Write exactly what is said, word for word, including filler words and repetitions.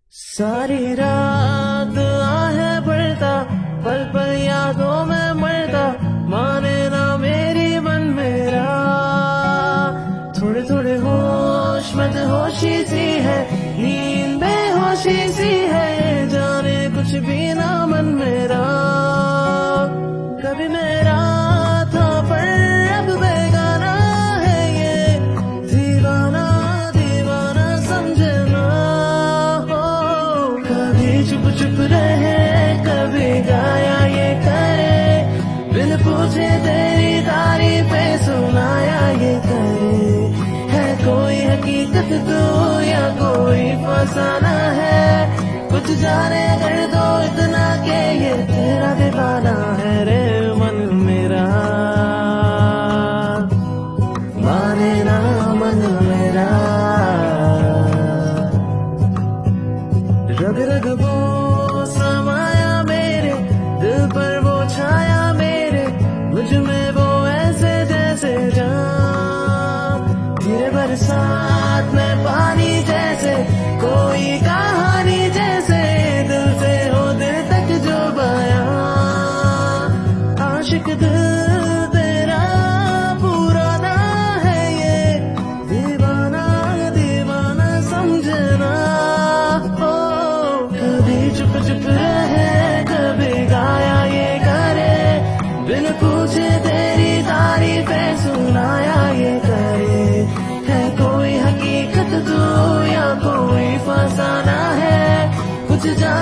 सारी रात आहे बढ़ता, पल पल यादों में मरता, माने ना मेरी मन मेरा। थोड़े थोड़े होश मत होशी सी है, नींद बेहोशी सी है, जाने कुछ भी ना मन मेरा। कभी मेरा था पर अब बेगाना है ये, दीवाना दीवाना समझना। हो कभी चुप चुप रहे, कभी गाया ये करे, बिन पूछे तेरी तारीफें सुनाया ये करे। है कोई हकीकत तो या कोई फसाना है, कुछ जाने कर दो इतना के ये तेरा दीवाना है रे मन मेरा। माने ना मन मेरा, रग रग वो समाया मेरे दिल पर, वो छाया मेरे मुझ में, वो ऐसे जैसे जान। धीरे बरसात में पानी जैसे, कोई कहानी जैसे, दिल से हो दिल तक जो बयां। आशिक दिल तेरा पुराना है ये, दीवाना दीवाना समझना। ओ कभी चुप चुप रहे, कभी गाया ये करे, बिन पूछे तेरी तारीफें सुनाया ये करे। है कोई हकीकत तो या कोई फसाना है, कुछ जान